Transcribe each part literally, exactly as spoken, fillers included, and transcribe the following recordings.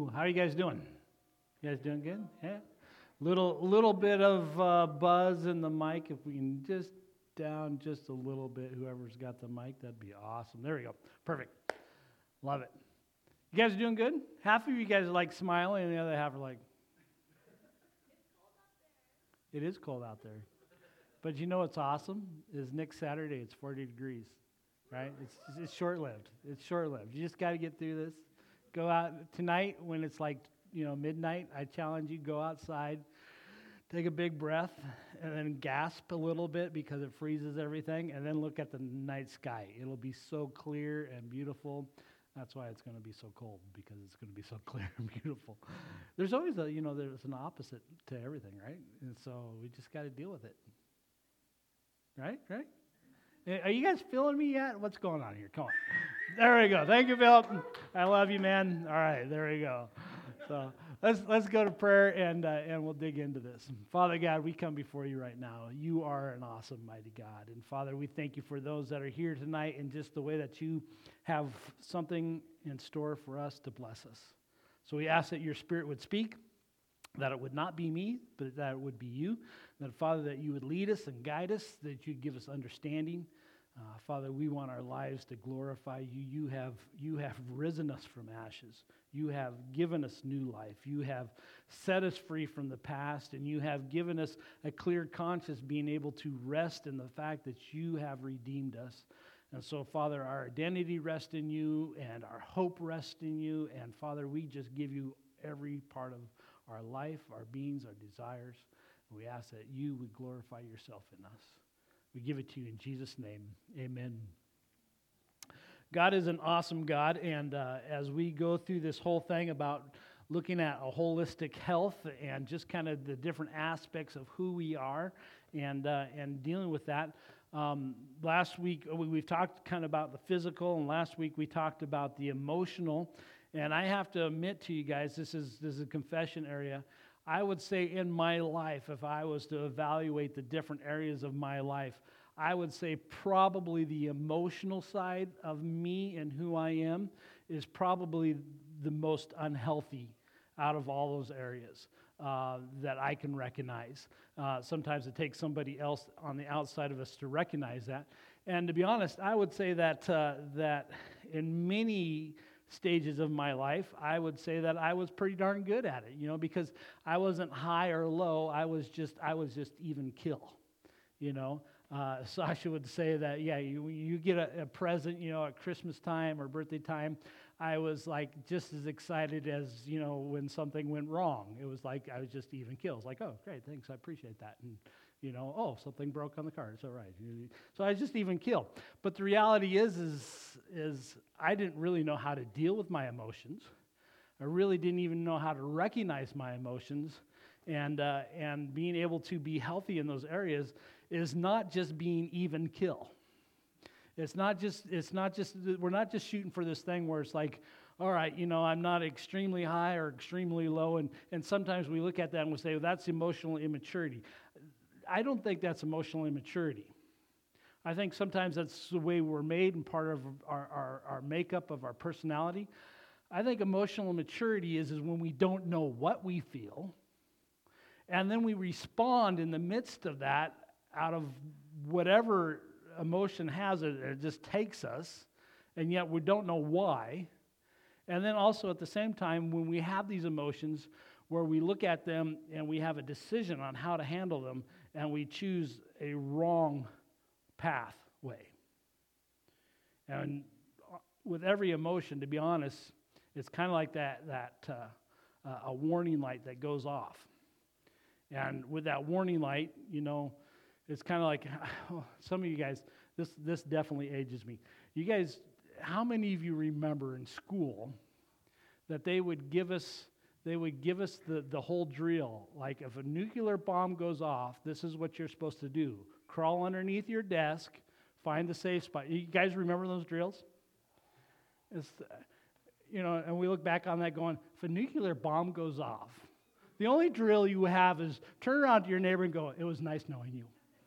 How are you guys doing? You guys doing good? Yeah. Little little bit of uh, buzz in the mic. If we can just down just a little bit, whoever's got the mic, that'd be awesome. There we go. Perfect. Love it. You guys doing good? Half of you guys are like smiling, and the other half are like, it is cold out there. But you know what's awesome? Is next Saturday it's forty degrees, right? It's it's short-lived. It's short-lived. You just got to get through this. Go out tonight when it's like, you know, midnight. I challenge you, go outside, take a big breath, and then gasp a little bit because it freezes everything, and then look at the night sky. It'll be so clear and beautiful. That's why it's going to be so cold, because it's going to be so clear and beautiful. There's always a, you know, there's an opposite to everything, right? And so we just got to deal with it. Right? Right? Are you guys feeling me yet? What's going on here? Come on. There we go. Thank you, Philip. I love you, man. All right, there we go. So let's let's go to prayer, and uh, and we'll dig into this. Father God, we come before you right now. You are an awesome, mighty God. And Father, we thank you for those that are here tonight and just the way that you have something in store for us to bless us. So we ask that your Spirit would speak, that it would not be me, but that it would be you. That, Father, that you would lead us and guide us, that you'd give us understanding. Uh, Father, we want our lives to glorify you. You have, you have risen us from ashes. You have given us new life. You have set us free from the past, and you have given us a clear conscience, being able to rest in the fact that you have redeemed us. And so, Father, our identity rests in you, and our hope rests in you. And, Father, we just give you every part of our life, our beings, our desires. We ask that you would glorify yourself in us. We give it to you in Jesus' name. Amen. God is an awesome God, and uh, as we go through this whole thing about looking at a holistic health and just kind of the different aspects of who we are and uh, and dealing with that, um, last week we, we've talked kind of about the physical, and last week we talked about the emotional. And I have to admit to you guys, this is this is a confession area. I would say in my life, if I was to evaluate the different areas of my life, I would say probably the emotional side of me and who I am is probably the most unhealthy out of all those areas uh, that I can recognize. Uh, sometimes it takes somebody else on the outside of us to recognize that. And to be honest, I would say that uh, that in many stages of my life, I would say that I was pretty darn good at it, you know, because I wasn't high or low. I was just, I was just even kill, you know. Uh, Sasha would say that, yeah, you, you get a, a present, you know, at Christmas time or birthday time, I was like just as excited as, you know, when something went wrong. It was like I was just even kill. It's like, oh, great, thanks, I appreciate that. And, you know, oh, something broke on the car. It's all right. So I just even kill. But the reality is, is, is I didn't really know how to deal with my emotions. I really didn't even know how to recognize my emotions. And uh, and being able to be healthy in those areas is not just being even kill. It's not just, it's not just, we're not just shooting for this thing where it's like, all right, you know, I'm not extremely high or extremely low. And, and sometimes we look at that and we say, well, that's emotional immaturity. I don't think that's emotional immaturity. I think sometimes that's the way we're made and part of our, our, our makeup of our personality. I think emotional immaturity is, is when we don't know what we feel, and then we respond in the midst of that out of whatever emotion has it, it just takes us, and yet we don't know why. And then also at the same time, when we have these emotions where we look at them and we have a decision on how to handle them, and we choose a wrong pathway. And with every emotion, to be honest, it's kind of like that, that uh, uh, a warning light that goes off. And with that warning light, you know, it's kind of like, oh, some of you guys, this, this definitely ages me. You guys, how many of you remember in school that they would give us They would give us the, the whole drill. Like, if a nuclear bomb goes off, this is what you're supposed to do. Crawl underneath your desk, find the safe spot. You guys remember those drills? It's, you know, and we look back on that going, if a nuclear bomb goes off, the only drill you have is turn around to your neighbor and go, it was nice knowing you.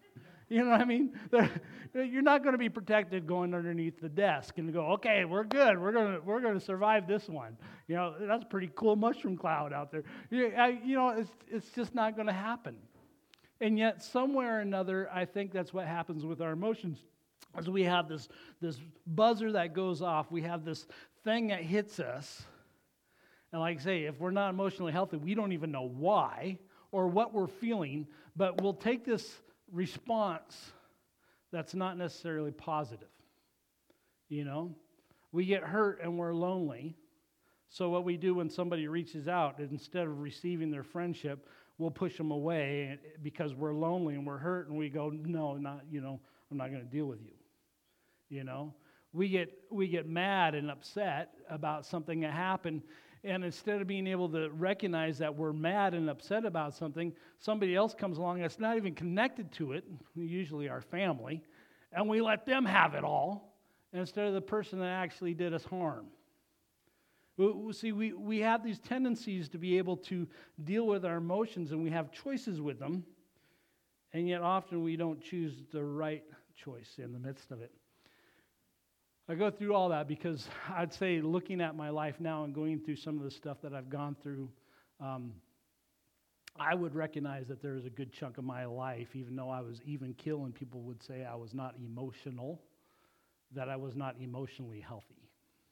You know what I mean? They're, you're not going to be protected going underneath the desk and go, okay, we're good. We're going to we're going to survive this one. You know, that's a pretty cool mushroom cloud out there. You, I, you know, it's it's just not going to happen. And yet, somewhere or another, I think that's what happens with our emotions. As we have this this buzzer that goes off, we have this thing that hits us. And like I say, if we're not emotionally healthy, we don't even know why or what we're feeling, but we'll take this response that's not necessarily positive. You know, we get hurt and we're lonely. So what we do when somebody reaches out, instead of receiving their friendship, we'll push them away because we're lonely and we're hurt, and we go, no, not, you know, I'm not going to deal with you. You know, we get we get mad and upset about something that happened. And instead of being able to recognize that we're mad and upset about something, somebody else comes along that's not even connected to it, usually our family, and we let them have it all instead of the person that actually did us harm. We, see, we, we have these tendencies to be able to deal with our emotions, and we have choices with them, and yet often we don't choose the right choice in the midst of it. I go through all that because I'd say looking at my life now and going through some of the stuff that I've gone through, um, I would recognize that there is a good chunk of my life, even though I was even keel and people would say I was not emotional, that I was not emotionally healthy.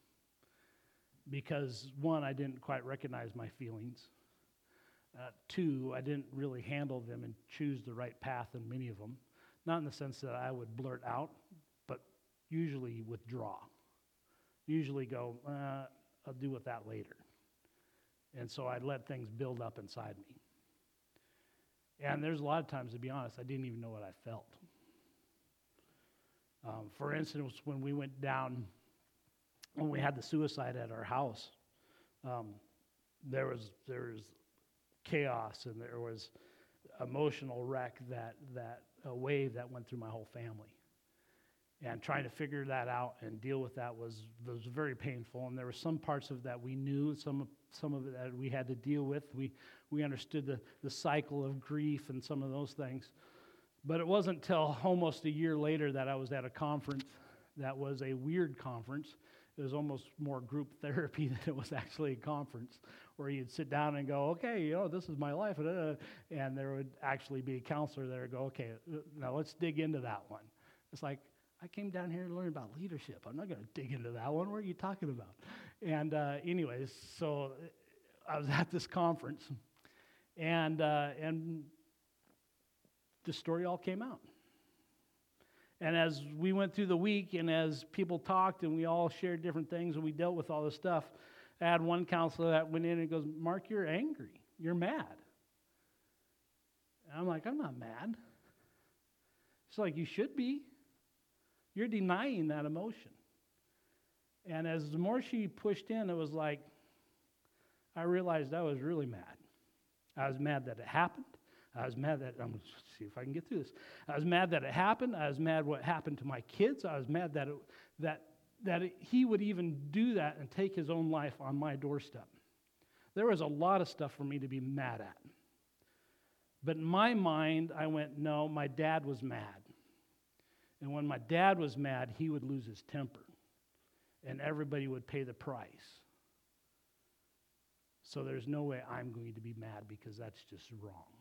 Because one, I didn't quite recognize my feelings. Uh, two, I didn't really handle them and choose the right path in many of them. Not in the sense that I would blurt out, usually withdraw. Usually go, uh, I'll deal with that later. And so I'd let things build up inside me. And there's a lot of times, to be honest, I didn't even know what I felt. Um, for instance, when we went down, when we had the suicide at our house, um, there was there was chaos and there was emotional wreck, that that a wave that went through my whole family. And trying to figure that out and deal with that was was very painful. And there were some parts of that we knew, some some of it that we had to deal with. We we understood the, the cycle of grief and some of those things. But it wasn't until almost a year later that I was at a conference that was a weird conference. It was almost more group therapy than it was actually a conference, where you'd sit down and go, okay, you know, this is my life. And there would actually be a counselor there and go, okay, now let's dig into that one. It's like, I came down here to learn about leadership. I'm not going to dig into that one. What are you talking about? And uh, anyways, so I was at this conference, and uh, and the story all came out. And as we went through the week, and as people talked, and we all shared different things, and we dealt with all this stuff, I had one counselor that went in and goes, Mark, you're angry. You're mad. And I'm like, I'm not mad. She's like, you should be. You're denying that emotion. And as the more she pushed in, it was like, I realized I was really mad. I was mad that it happened. I was mad that, I'm going to see if I can get through this. I was mad that it happened. I was mad what happened to my kids. I was mad that it, that that it, he would even do that and take his own life on my doorstep. There was a lot of stuff for me to be mad at. But in my mind, I went, no, my dad was mad. And when my dad was mad, he would lose his temper. And everybody would pay the price. So there's no way I'm going to be mad, because that's just wrong.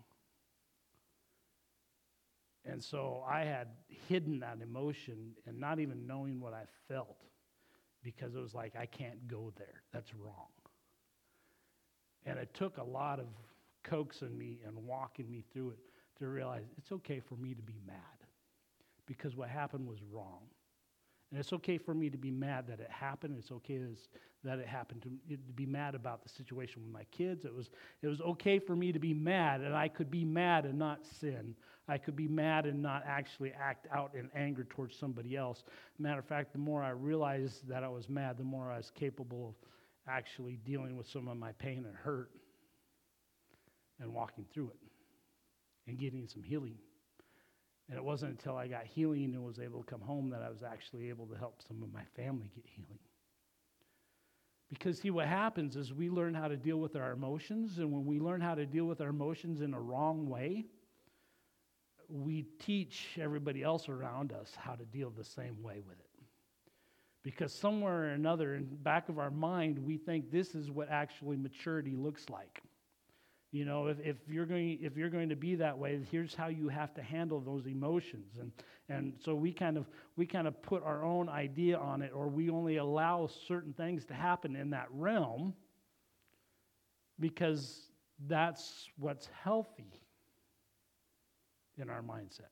And so I had hidden that emotion and not even knowing what I felt, because it was like, I can't go there. That's wrong. And it took a lot of coaxing me and walking me through it to realize it's okay for me to be mad, because what happened was wrong. And it's okay for me to be mad that it happened. It's okay that it happened, to, to be mad about the situation with my kids. It was, it was okay for me to be mad, and I could be mad and not sin. I could be mad and not actually act out in anger towards somebody else. Matter of fact, the more I realized that I was mad, the more I was capable of actually dealing with some of my pain and hurt and walking through it and getting some healing. And it wasn't until I got healing and was able to come home that I was actually able to help some of my family get healing. Because, see, what happens is we learn how to deal with our emotions, and when we learn how to deal with our emotions in a wrong way, we teach everybody else around us how to deal the same way with it. Because somewhere or another, in the back of our mind, we think this is what actually maturity looks like. You know, if, if you're going if you're going to be that way, here's how you have to handle those emotions. And and so we kind of we kind of put our own idea on it, or we only allow certain things to happen in that realm because that's what's healthy in our mindset.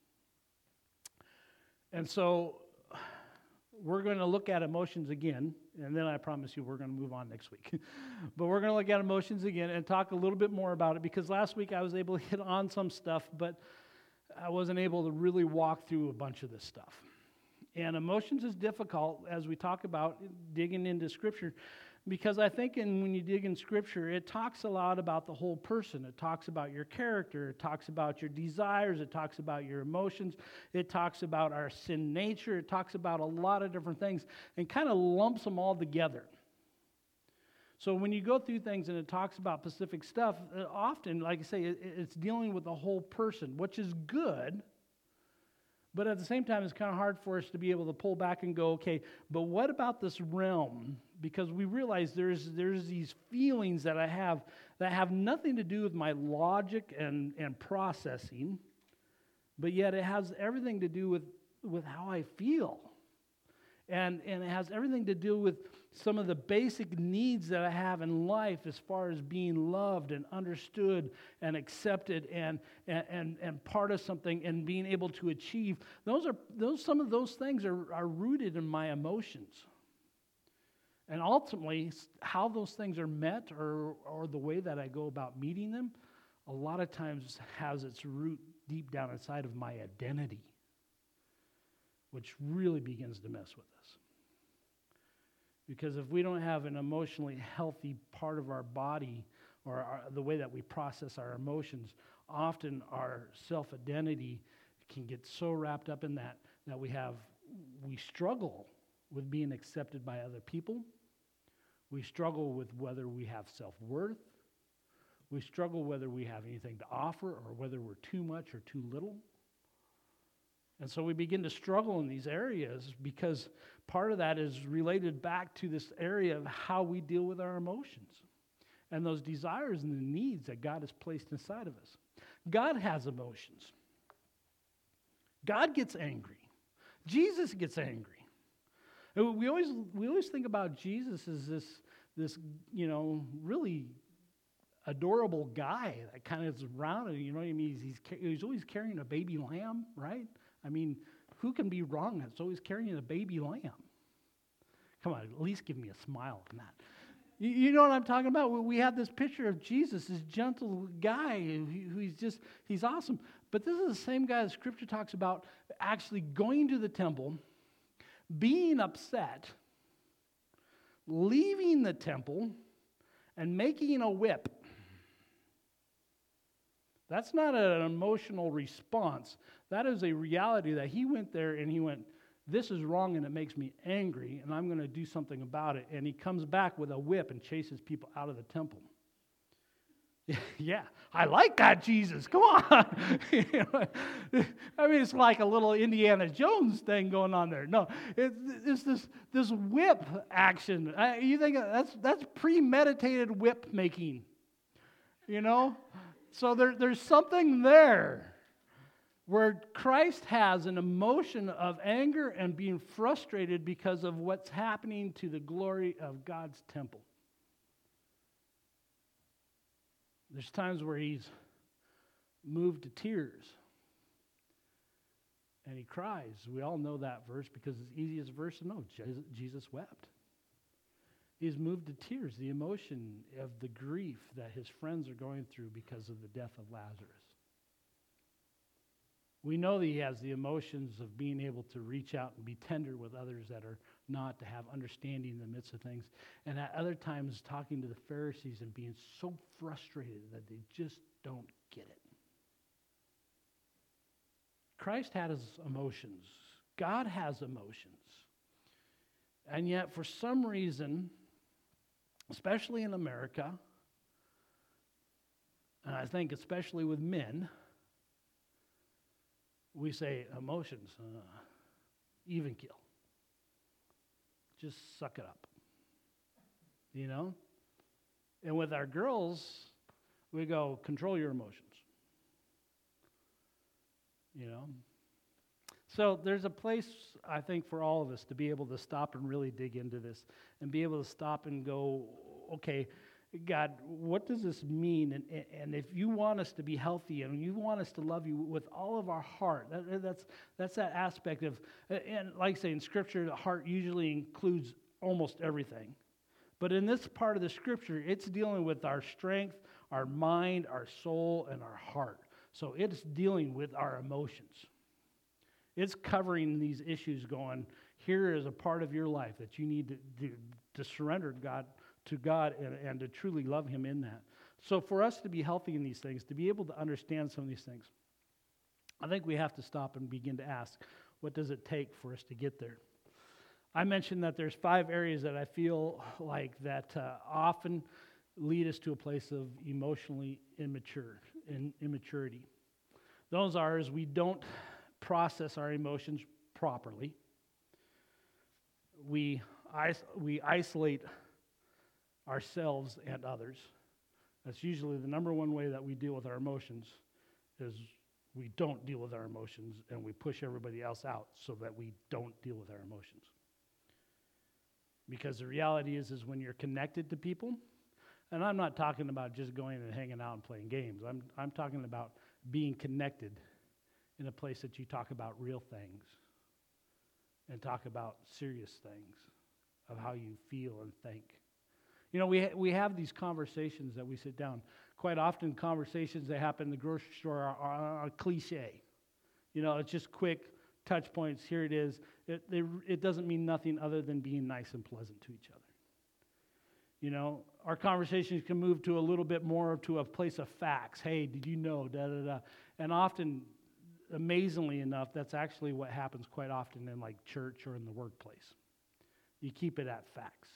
And so we're going to look at emotions again, and then I promise you we're going to move on next week. But we're going to look at emotions again and talk a little bit more about it, because last week I was able to hit on some stuff, but I wasn't able to really walk through a bunch of this stuff. And emotions is difficult as we talk about digging into Scripture, because I think in, when you dig in Scripture, it talks a lot about the whole person. It talks about your character. It talks about your desires. It talks about your emotions. It talks about our sin nature. It talks about a lot of different things and kind of lumps them all together. So when you go through things and it talks about specific stuff, often, like I say, it, it's dealing with the whole person, which is good. But at the same time, it's kind of hard for us to be able to pull back and go, okay, but what about this realm? Because we realize there's there's these feelings that I have that have nothing to do with my logic and, and processing, but yet it has everything to do with, with how I feel. And, and it has everything to do with some of the basic needs that I have in life as far as being loved and understood and accepted and, and, and, and part of something and being able to achieve. Those are those some of those things are, are rooted in my emotions. And ultimately, how those things are met or, or the way that I go about meeting them, a lot of times has its root deep down inside of my identity, which really begins to mess with us. Because if we don't have an emotionally healthy part of our body or our, the way that we process our emotions, often our self-identity can get so wrapped up in that that we have, we struggle with being accepted by other people. We struggle with whether we have self-worth. We struggle whether we have anything to offer or whether we're too much or too little. And so we begin to struggle in these areas because part of that is related back to this area of how we deal with our emotions and those desires and the needs that God has placed inside of us. God has emotions. God gets angry. Jesus gets angry. We always we always think about Jesus as this, this you know, really adorable guy that kind of is around, you know what I mean? He's, he's, he's always carrying a baby lamb, right? I mean, who can be wrong that's always carrying a baby lamb? Come on, at least give me a smile on that. You, you know what I'm talking about? We have this picture of Jesus, this gentle guy who, who he's just, he's awesome. But this is the same guy that Scripture talks about actually going to the temple, being upset, leaving the temple, and making a whip. That's not an emotional response. That is a reality that he went there and he went, this is wrong and it makes me angry and I'm going to do something about it. And he comes back with a whip and chases people out of the temple. Yeah, I like that, Jesus. Come on. I mean, it's like a little Indiana Jones thing going on there. No, it, it's this this whip action. I, you think that's that's premeditated whip making, you know? So there, there's something there where Christ has an emotion of anger and being frustrated because of what's happening to the glory of God's temple. There's times where he's moved to tears and he cries. We all know that verse because it's the easiest verse to know. Jesus wept. He's moved to tears, the emotion of the grief that his friends are going through because of the death of Lazarus. We know that he has the emotions of being able to reach out and be tender with others that are not, to have understanding in the midst of things. And at other times, talking to the Pharisees and being so frustrated that they just don't get it. Christ had his emotions. God has emotions. And yet, for some reason, especially in America, and I think especially with men, we say emotions, uh, even kill. Just suck it up. You know? And with our girls, we go, control your emotions. You know? So there's a place, I think, for all of us to be able to stop and really dig into this and be able to stop and go, okay, God, what does this mean? And, and if you want us to be healthy and you want us to love you with all of our heart, that, that's, that's that aspect of, and like I say, in Scripture, the heart usually includes almost everything. But in this part of the Scripture, it's dealing with our strength, our mind, our soul, and our heart. So it's dealing with our emotions. It's covering these issues going, here is a part of your life that you need to, to, to surrender God, to God and, and to truly love Him in that. So for us to be healthy in these things, to be able to understand some of these things, I think we have to stop and begin to ask, what does it take for us to get there? I mentioned that there's five areas that I feel like that uh, often lead us to a place of emotionally immature, in immaturity. Those are is we don't process our emotions properly. We, is- we isolate ourselves and others. That's usually the number one way that we deal with our emotions is we don't deal with our emotions and we push everybody else out so that we don't deal with our emotions. Because the reality is, is when you're connected to people, and I'm not talking about just going and hanging out and playing games. I'm, I'm talking about being connected in a place that you talk about real things and talk about serious things of how you feel and think. You know, we ha- we have these conversations that we sit down. Quite often, conversations that happen in the grocery store are, are, are cliche. You know, it's just quick touch points. Here it is. It, they, it doesn't mean nothing other than being nice and pleasant to each other. You know, our conversations can move to a little bit more to a place of facts. Hey, did you know? Da da da. And often, amazingly enough, that's actually what happens quite often in like church or in the workplace. You keep it at facts.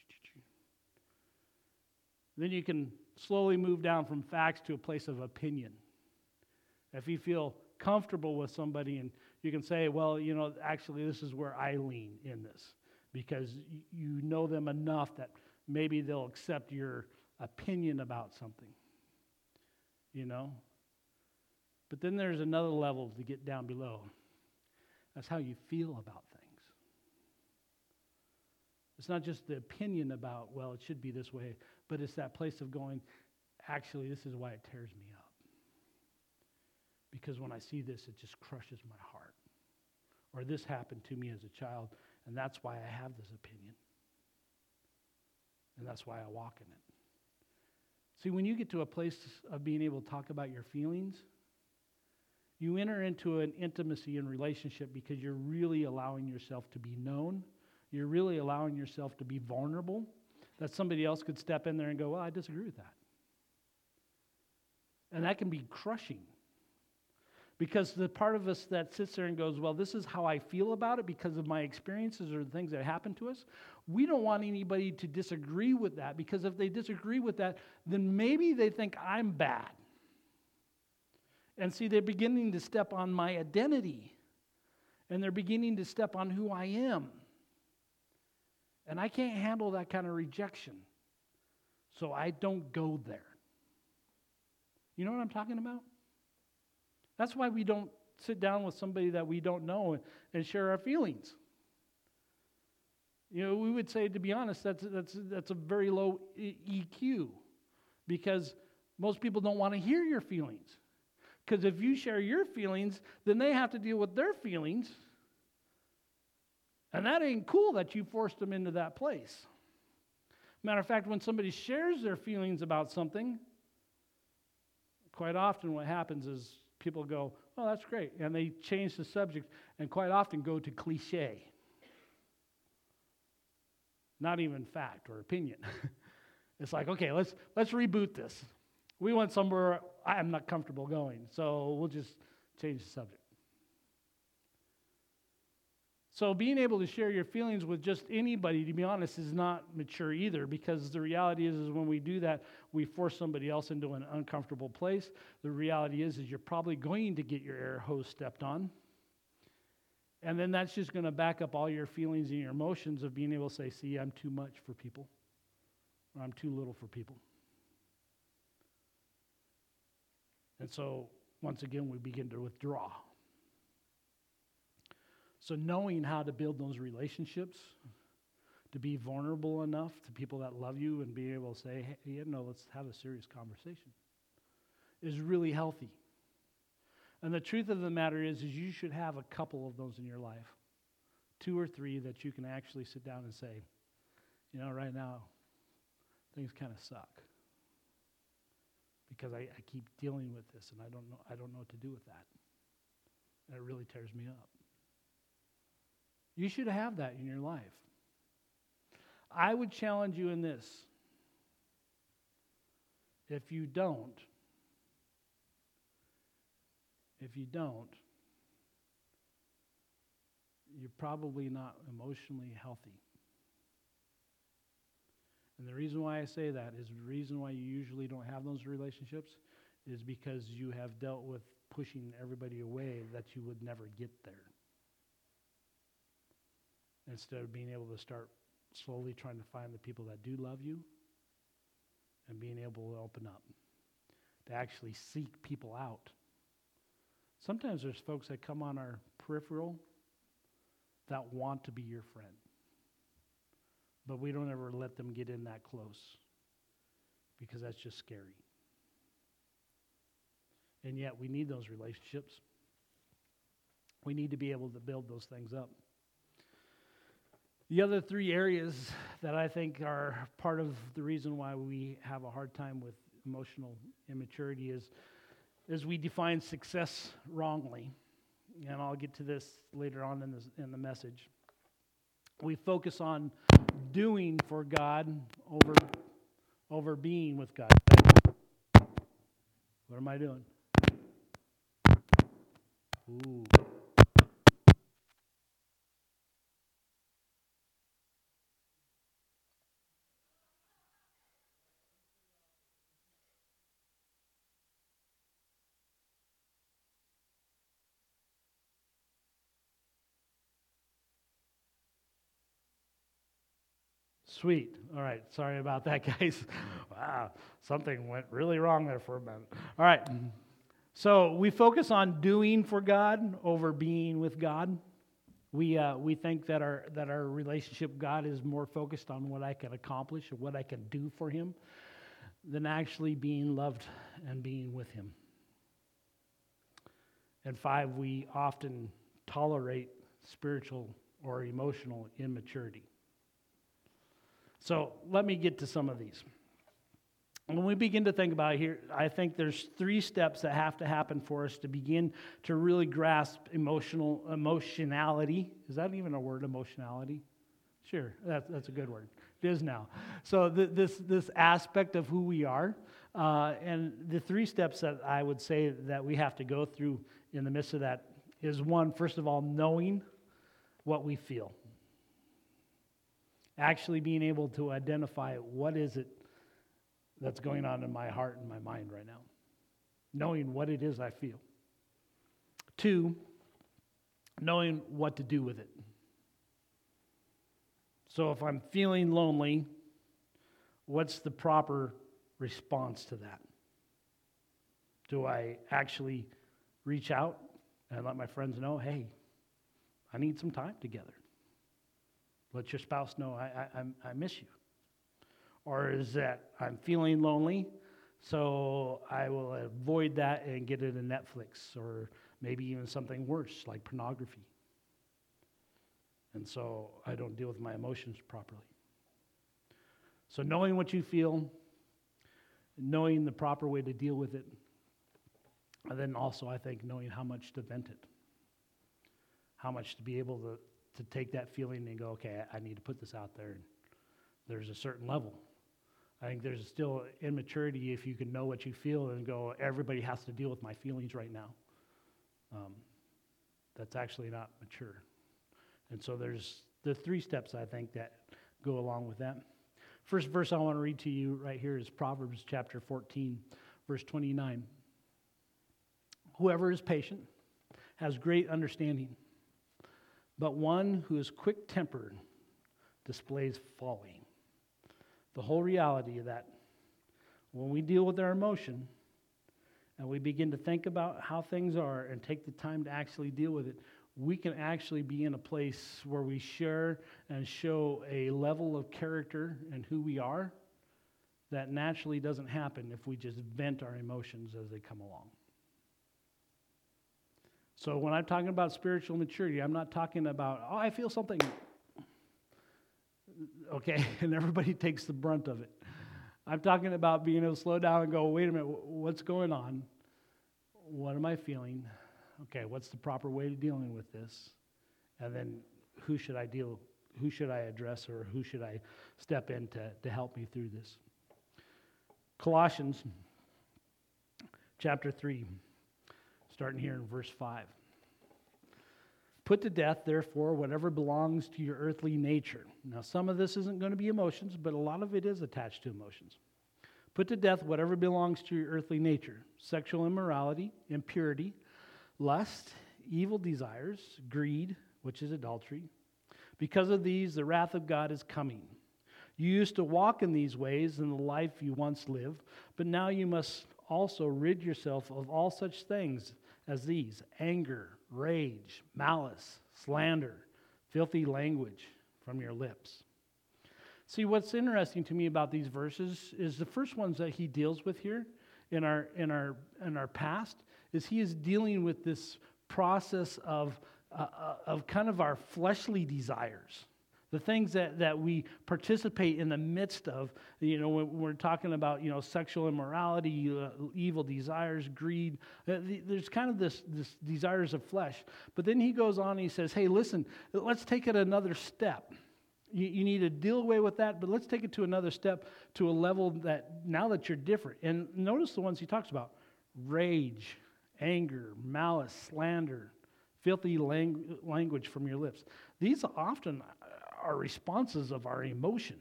Then you can slowly move down from facts to a place of opinion. If you feel comfortable with somebody and you can say, well, you know, actually this is where I lean in this because y- you know them enough that maybe they'll accept your opinion about something, you know. But then there's another level to get down below. That's how you feel about things. It's not just the opinion about, well, it should be this way, but it's that place of going, actually, this is why it tears me up. Because when I see this, it just crushes my heart. Or this happened to me as a child, and that's why I have this opinion. And that's why I walk in it. See, when you get to a place of being able to talk about your feelings, you enter into an intimacy and relationship because you're really allowing yourself to be known. You're really allowing yourself to be vulnerable, that somebody else could step in there and go, well, I disagree with that. And that can be crushing. Because the part of us that sits there and goes, well, this is how I feel about it because of my experiences or the things that happen to us, we don't want anybody to disagree with that, because if they disagree with that, then maybe they think I'm bad. And see, they're beginning to step on my identity. And they're beginning to step on who I am. And I can't handle that kind of rejection. So I don't go there. You know what I'm talking about? That's why we don't sit down with somebody that we don't know and, and share our feelings. You know, we would say, to be honest, that's, that's, that's a very low E Q. Because most people don't want to hear your feelings. Because if you share your feelings, then they have to deal with their feelings. And that ain't cool that you forced them into that place. Matter of fact, when somebody shares their feelings about something, quite often what happens is people go, oh, that's great. And they change the subject and quite often go to cliche. Not even fact or opinion. It's like, okay, let's let's reboot this. We went somewhere I'm not comfortable going, so we'll just change the subject. So being able to share your feelings with just anybody, to be honest, is not mature either, because the reality is, is when we do that, we force somebody else into an uncomfortable place. The reality is, is you're probably going to get your air hose stepped on. And then that's just going to back up all your feelings and your emotions of being able to say, see, I'm too much for people, or I'm too little for people. And so, once again, we begin to withdraw. So knowing how to build those relationships, to be vulnerable enough to people that love you and be able to say, hey, you know, let's have a serious conversation, is really healthy. And the truth of the matter is, is you should have a couple of those in your life, two or three that you can actually sit down and say, you know, right now, things kind of suck. Because I, I keep dealing with this, and I don't know I don't know what to do with that. And it really tears me up. You should have that in your life. I would challenge you in this. If you don't, if you don't, you're probably not emotionally healthy. And the reason why I say that is the reason why you usually don't have those relationships is because you have dealt with pushing everybody away that you would never get there. Instead of being able to start slowly trying to find the people that do love you and being able to open up, to actually seek people out. Sometimes there's folks that come on our peripheral that want to be your friend. But we don't ever let them get in that close because that's just scary. And yet we need those relationships. We need to be able to build those things up. The other three areas that I think are part of the reason why we have a hard time with emotional immaturity is, is we define success wrongly. And I'll get to this later on in, this, in the message. We focus on doing for God over, over being with God. What am I doing? Ooh. Sweet. All right. Sorry about that, guys. Wow. Something went really wrong there for a minute. All right. So we focus on doing for God over being with God. We uh, we think that our that our relationship with God is more focused on what I can accomplish or what I can do for Him than actually being loved and being with Him. And five, we often tolerate spiritual or emotional immaturity. So let me get to some of these. When we begin to think about it here, I think there's three steps that have to happen for us to begin to really grasp emotional emotionality. Is that even a word, emotionality? Sure, that's, that's a good word. It is now. So th- this, this aspect of who we are, uh, and the three steps that I would say that we have to go through in the midst of that is one, first of all, knowing what we feel. Actually being able to identify what is it that's going on in my heart and my mind right now. Knowing what it is I feel. Two, knowing what to do with it. So if I'm feeling lonely, what's the proper response to that? Do I actually reach out and let my friends know, hey, I need some time together? Let your spouse know I, I, I miss you. Or is that I'm feeling lonely, so I will avoid that and get into Netflix or maybe even something worse like pornography. And so I don't deal with my emotions properly. So knowing what you feel, knowing the proper way to deal with it, and then also I think knowing how much to vent it. How much to be able to to take that feeling and go, okay, I need to put this out there. And there's a certain level. I think there's still immaturity if you can know what you feel and go, everybody has to deal with my feelings right now. Um, that's actually not mature. And so there's the three steps, I think, that go along with that. First verse I want to read to you right here is Proverbs chapter fourteen, verse twenty-nine. Whoever is patient has great understanding, but one who is quick-tempered displays folly. The whole reality of that, when we deal with our emotion and we begin to think about how things are and take the time to actually deal with it, we can actually be in a place where we share and show a level of character and who we are that naturally doesn't happen if we just vent our emotions as they come along. So when I'm talking about spiritual maturity, I'm not talking about, oh, I feel something. Okay, and everybody takes the brunt of it. I'm talking about being able to slow down and go, wait a minute, what's going on? What am I feeling? Okay, what's the proper way of dealing with this? And then who should I deal, who should I address, or who should I step in to, to help me through this? Colossians chapter three, starting here in verse five. Put to death, therefore, whatever belongs to your earthly nature. Now, some of this isn't going to be emotions, but a lot of it is attached to emotions. Put to death whatever belongs to your earthly nature: sexual immorality, impurity, lust, evil desires, greed, which is adultery. Because of these, the wrath of God is coming. You used to walk in these ways in the life you once lived, but now you must also rid yourself of all such things as these: anger, rage, malice, slander, filthy language from your lips. See, what's interesting to me about these verses is the first ones that he deals with here in our in our in our past is he is dealing with this process of uh, of kind of our fleshly desires. The things that, that we participate in the midst of, you know, when we're talking about, you know, sexual immorality, uh, evil desires, greed. Uh, the, there's kind of this, this desires of flesh. But then he goes on and he says, hey, listen, let's take it another step. You, you need to deal away with that, but let's take it to another step, to a level that now that you're different. And notice the ones he talks about: rage, anger, malice, slander, filthy lang- language from your lips. These often are responses of our emotion,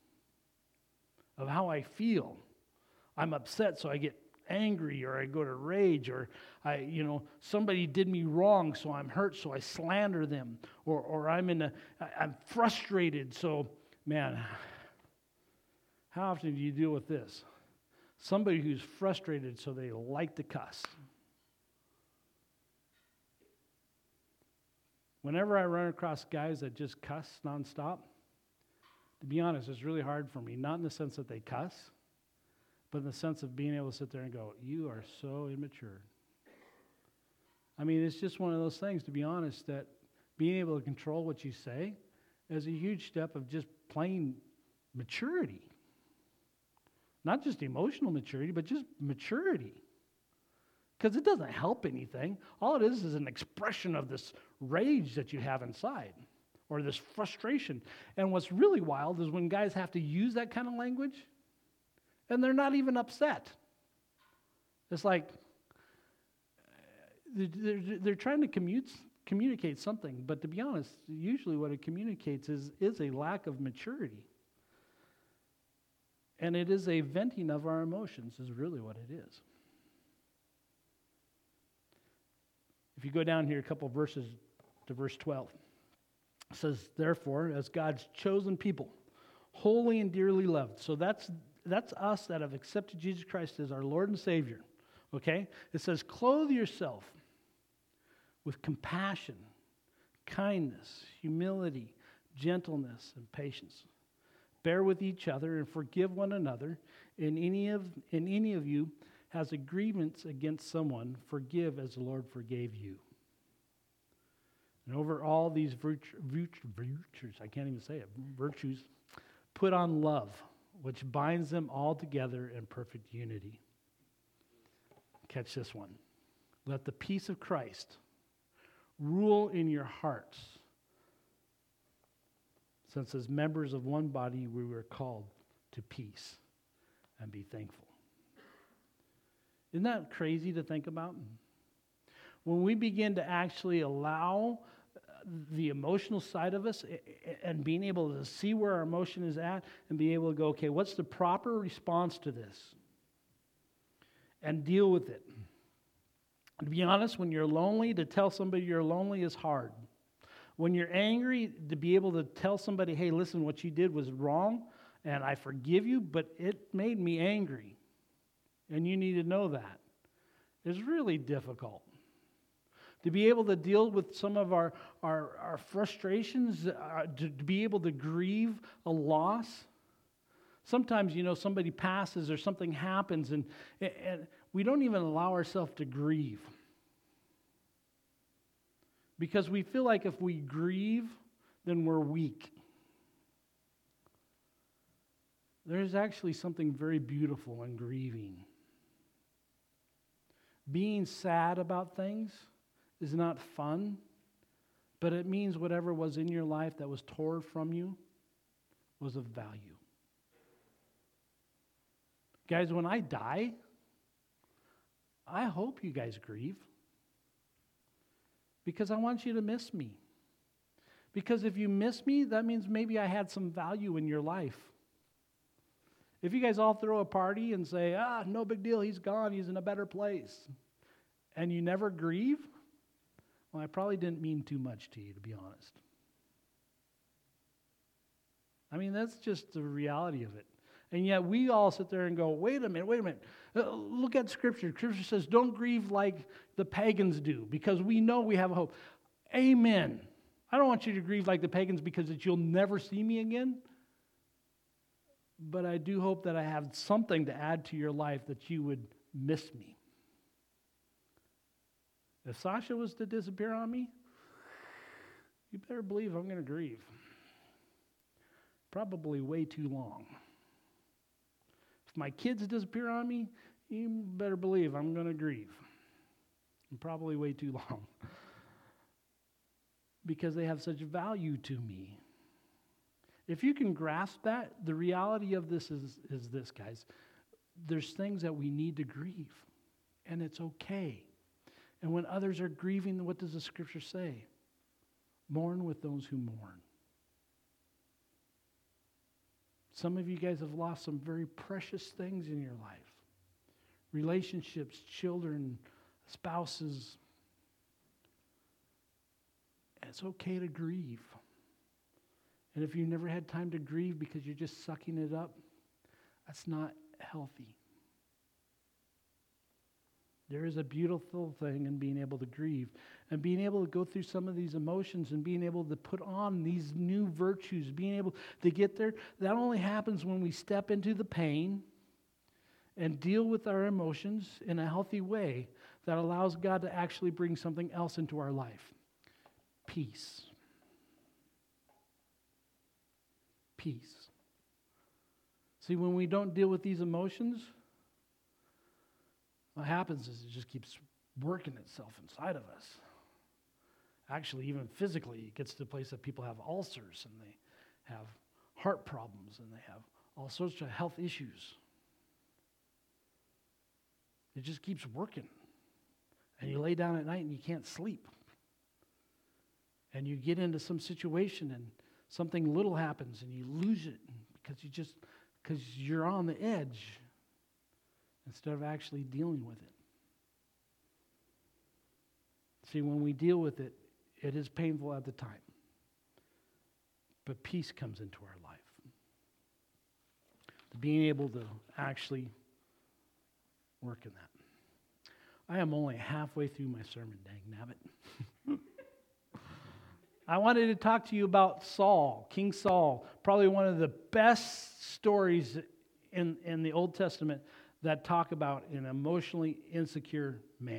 of how I feel. I'm upset, so I get angry, or I go to rage, or I, you know, somebody did me wrong, so I'm hurt, so I slander them, or or I'm in a, I'm frustrated, so man, how often do you deal with this? Somebody who's frustrated, so they like to cuss. Whenever I run across guys that just cuss nonstop, to be honest, it's really hard for me. Not in the sense that they cuss, but in the sense of being able to sit there and go, you are so immature. I mean, it's just one of those things, to be honest, that being able to control what you say is a huge step of just plain maturity. Not just emotional maturity, but just maturity. Because it doesn't help anything. All it is is an expression of this rage that you have inside, or this frustration. And what's really wild is when guys have to use that kind of language, and they're not even upset. It's like they're, they're trying to commute, communicate something, but to be honest, usually what it communicates is, is a lack of maturity. And it is a venting of our emotions is really what it is. If you go down here a couple verses to verse twelve, it says, therefore, as God's chosen people, holy and dearly loved. So that's that's us that have accepted Jesus Christ as our Lord and Savior. Okay? It says, clothe yourself with compassion, kindness, humility, gentleness, and patience. Bear with each other and forgive one another. In any of in any of you has a grievance against someone, forgive as the Lord forgave you. And over all these virtu- virtu- virtues, I can't even say it, virtues, put on love, which binds them all together in perfect unity. Catch this one. Let the peace of Christ rule in your hearts, since as members of one body we were called to peace, and be thankful. Isn't that crazy to think about? When we begin to actually allow the emotional side of us and being able to see where our emotion is at and be able to go, okay, what's the proper response to this? And deal with it. To be honest, when you're lonely, to tell somebody you're lonely is hard. When you're angry, to be able to tell somebody, hey, listen, what you did was wrong, and I forgive you, but it made me angry. And you need to know that. It's really difficult. To be able to deal with some of our, our, our frustrations, uh, to, to be able to grieve a loss. Sometimes, you know, somebody passes or something happens, and, and we don't even allow ourselves to grieve. Because we feel like if we grieve, then we're weak. There's actually something very beautiful in grieving. Being sad about things is not fun, but it means whatever was in your life that was torn from you was of value. Guys, when I die, I hope you guys grieve. Because I want you to miss me. Because if you miss me, that means maybe I had some value in your life. If you guys all throw a party and say, ah, no big deal, he's gone, he's in a better place, and you never grieve, well, I probably didn't mean too much to you, to be honest. I mean, that's just the reality of it. And yet we all sit there and go, wait a minute, wait a minute. Uh, look at Scripture. Scripture says, don't grieve like the pagans do, because we know we have a hope. Amen. I don't want you to grieve like the pagans because that you'll never see me again. But I do hope that I have something to add to your life that you would miss me. If Sasha was to disappear on me, you better believe I'm going to grieve. Probably way too long. If my kids disappear on me, you better believe I'm going to grieve. And probably way too long. Because they have such value to me. If you can grasp that, the reality of this is, is this, guys. There's things that we need to grieve. And it's okay. And when others are grieving, what does the Scripture say? Mourn with those who mourn. Some of you guys have lost some very precious things in your life. Relationships, children, spouses. And it's okay to grieve. And if you've never had time to grieve because you're just sucking it up, that's not healthy. There is a beautiful thing in being able to grieve and being able to go through some of these emotions and being able to put on these new virtues, being able to get there. That only happens when we step into the pain and deal with our emotions in a healthy way that allows God to actually bring something else into our life. Peace. Peace. See, when we don't deal with these emotions, what happens is it just keeps working itself inside of us. Actually, even physically, it gets to the place that people have ulcers and they have heart problems and they have all sorts of health issues. It just keeps working. And you lay down at night and you can't sleep. And you get into some situation and something little happens and you lose it because you just because you're on the edge instead of actually dealing with it. See, when we deal with it, it is painful at the time. But peace comes into our life. Being able to actually work in that. I am only halfway through my sermon, dang nabbit. I wanted to talk to you about Saul, King Saul, probably one of the best stories in, in the Old Testament that talk about an emotionally insecure man.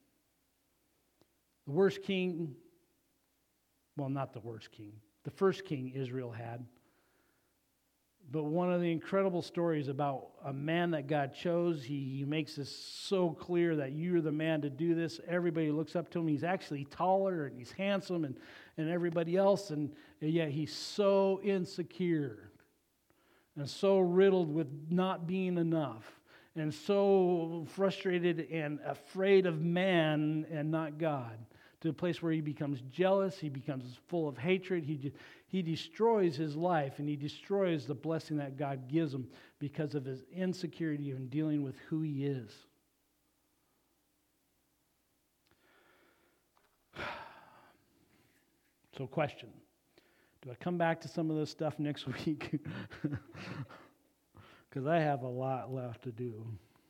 The worst king, well, not the worst king, the first king Israel had, but one of the incredible stories about a man that God chose. He, he makes this so clear that you're the man to do this. Everybody looks up to him. He's actually taller and he's handsome and, and everybody else, and, and yet he's so insecure and so riddled with not being enough and so frustrated and afraid of man and not God, to a place where he becomes jealous, he becomes full of hatred, he, de- he destroys his life, and he destroys the blessing that God gives him because of his insecurity in dealing with who he is. So question, do I come back to some of this stuff next week? Because I have a lot left to do.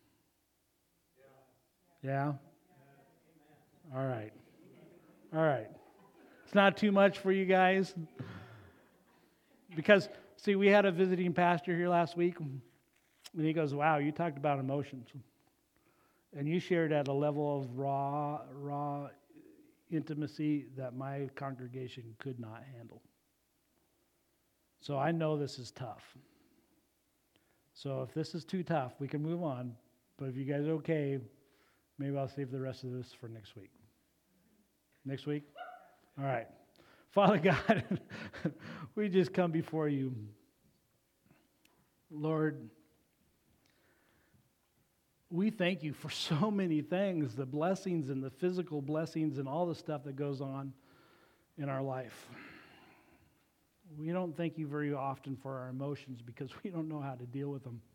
Yeah? All right. All right. It's not too much for you guys. Because, see, we had a visiting pastor here last week, and he goes, wow, you talked about emotions. And you shared at a level of raw, raw intimacy that my congregation could not handle. So I know this is tough. So if this is too tough, we can move on. But if you guys are okay, maybe I'll save the rest of this for next week. Next week? All right. Father God, we just come before you. Lord, we thank you for so many things, the blessings and the physical blessings and all the stuff that goes on in our life. We don't thank you very often for our emotions because we don't know how to deal with them.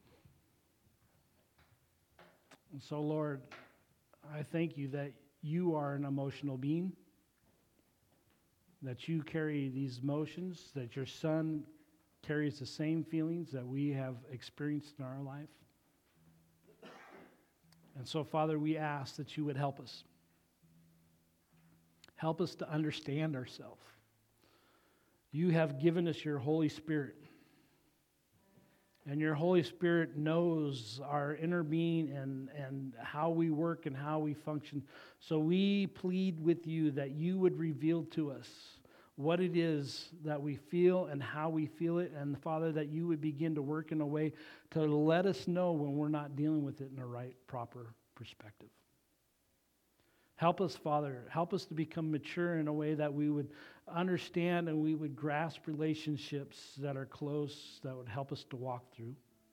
And so, Lord, I thank you that you are an emotional being, that you carry these emotions, that your Son carries the same feelings that we have experienced in our life. And so, Father, we ask that you would help us. Help us to understand ourselves. You have given us your Holy Spirit. And your Holy Spirit knows our inner being and, and how we work and how we function. So we plead with you that you would reveal to us what it is that we feel and how we feel it. And, Father, that you would begin to work in a way to let us know when we're not dealing with it in a right, proper perspective. Help us, Father. Help us to become mature in a way that we would understand and we would grasp relationships that are close, that would help us to walk through.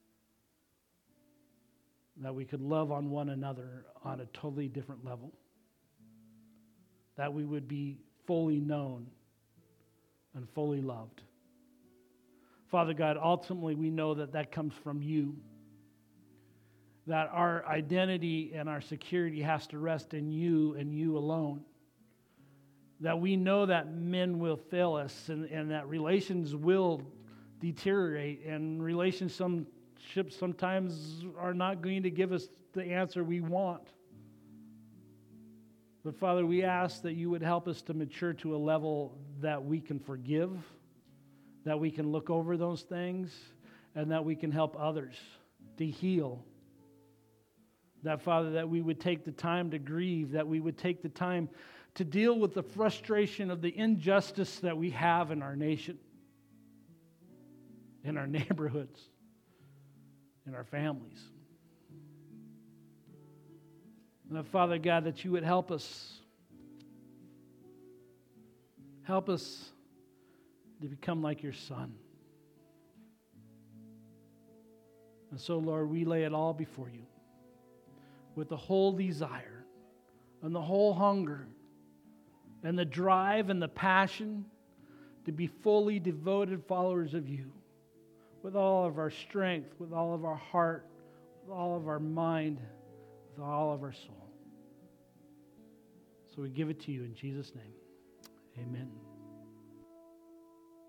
That we could love on one another on a totally different level. That we would be fully known and fully loved. Father God, ultimately we know that that comes from you. That our identity and our security has to rest in you and you alone. That we know that men will fail us and, and that relations will deteriorate and relationships sometimes are not going to give us the answer we want. But Father, we ask that you would help us to mature to a level that we can forgive, that we can look over those things, and that we can help others to heal. That, Father, that we would take the time to grieve, that we would take the time to deal with the frustration of the injustice that we have in our nation, in our neighborhoods, in our families. And that, Father God, that you would help us, help us to become like your Son. And so, Lord, we lay it all before you with the whole desire and the whole hunger and the drive and the passion to be fully devoted followers of you with all of our strength, with all of our heart, with all of our mind, with all of our soul. So we give it to you in Jesus' name. Amen.